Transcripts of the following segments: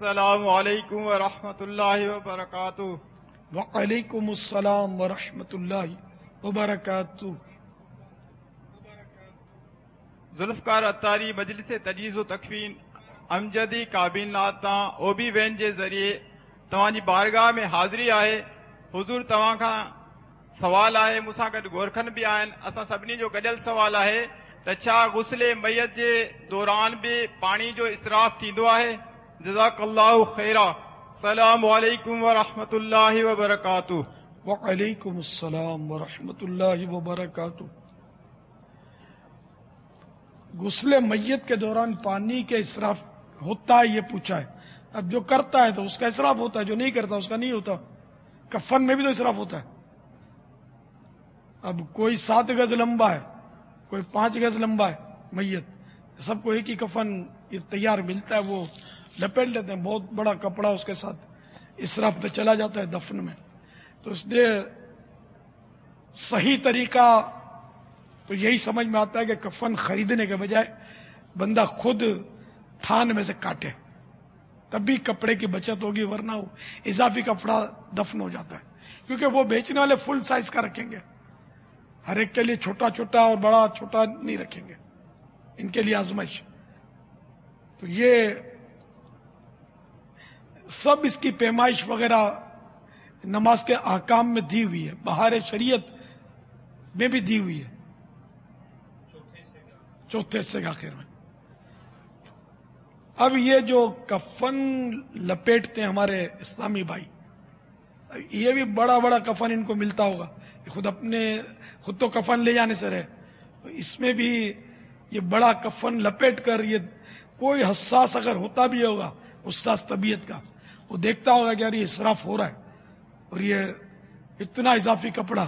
السلام علیکم ورحمۃ اللہ وبرکاتہ۔ وعلیکم السلام ورحمۃ اللہ وبرکاتہ۔ ذوالفقار اتاری مجلس تجویز و تکفین امجدی کابینات تاں او بی وین کے ذریعے تمہاری بارگاہ میں حاضری ہے۔ حضور تواں کا سوال ہے، مجھا گڈ گورکھن بھی آئن، اسا سبنی جو گڈل سوال ہے تو چھا غسل میت کے دوران بھی پانی جو اسراف تھیندو ہے؟ جزاک اللہ خیرا۔ السلام علیکم ورحمۃ اللہ وبرکاتہ۔ وعلیکم السلام ورحمۃ اللہ وبرکاتہ۔ غسل میت کے دوران پانی کے اسراف ہوتا ہے یہ پوچھا ہے۔ اب جو کرتا ہے تو اس کا اسراف ہوتا ہے، جو نہیں کرتا اس کا نہیں ہوتا۔ کفن میں بھی تو اسراف ہوتا ہے۔ اب کوئی 7 گز لمبا ہے، کوئی 5 گز لمبا ہے میت، سب کو ایک ہی کفن یہ تیار ملتا ہے، وہ لپیٹ لیتے ہیں، بہت بڑا کپڑا اس کے ساتھ اسراف میں چلا جاتا ہے دفن میں۔ تو اس لیے صحیح طریقہ تو یہی سمجھ میں آتا ہے کہ کفن خریدنے کے بجائے بندہ خود تھان میں سے کاٹے، تب بھی کپڑے کی بچت ہوگی، ورنہ وہ اضافی کپڑا دفن ہو جاتا ہے، کیونکہ وہ بیچنے والے فل سائز کا رکھیں گے، ہر ایک کے لیے چھوٹا چھوٹا اور بڑا چھوٹا نہیں رکھیں گے، ان کے لیے آزمائش۔ تو یہ سب اس کی پیمائش وغیرہ نماز کے احکام میں دی ہوئی ہے، بہار شریعت میں بھی دی ہوئی ہے، چوتھے سے آخر میں۔ اب یہ جو کفن لپیٹتے ہیں ہمارے اسلامی بھائی، یہ بھی بڑا بڑا کفن ان کو ملتا ہوگا، خود تو کفن لے جانے سے رہے، اس میں بھی یہ بڑا کفن لپیٹ کر، یہ کوئی حساس اگر ہوتا بھی ہوگا حساس طبیعت کا، وہ دیکھتا ہوگا کہ یار یہ اسراف ہو رہا ہے، اور یہ اتنا اضافی کپڑا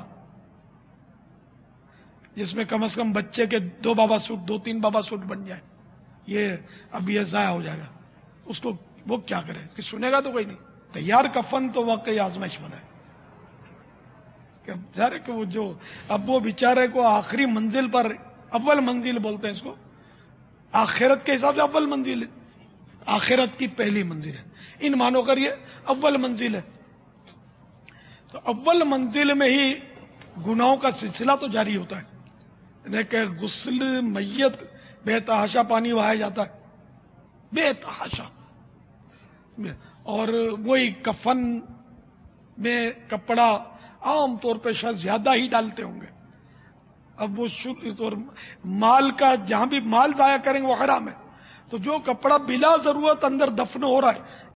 جس میں کم از کم بچے کے 2 بابا سوٹ 2-3 بابا سوٹ بن جائے، یہ اب یہ ضائع ہو جائے گا، اس کو وہ کیا کرے، اس کی سنے گا تو کوئی نہیں۔ تیار کفن تو واقعی آزمائش بنا ہے کہ ظاہر ہے کہ وہ جو اب وہ بیچارے کو آخری منزل پر، اول منزل بولتے ہیں اس کو، آخرت کے حساب سے اول منزل ہے، آخرت کی پہلی منزل ہے، ان مانو کر یہ اول منزل ہے، تو اول منزل میں ہی گناہوں کا سلسلہ تو جاری ہوتا ہے، یعنی کہ غسل میت بے تحاشا پانی بہایا جاتا ہے، بے تحاشا، اور وہی کفن میں کپڑا عام طور پہ شاید زیادہ ہی ڈالتے ہوں گے۔ اب وہ مال کا، جہاں بھی مال ضائع کریں گے وہ حرام ہے، تو جو کپڑا بلا ضرورت اندر دفن ہو رہا ہے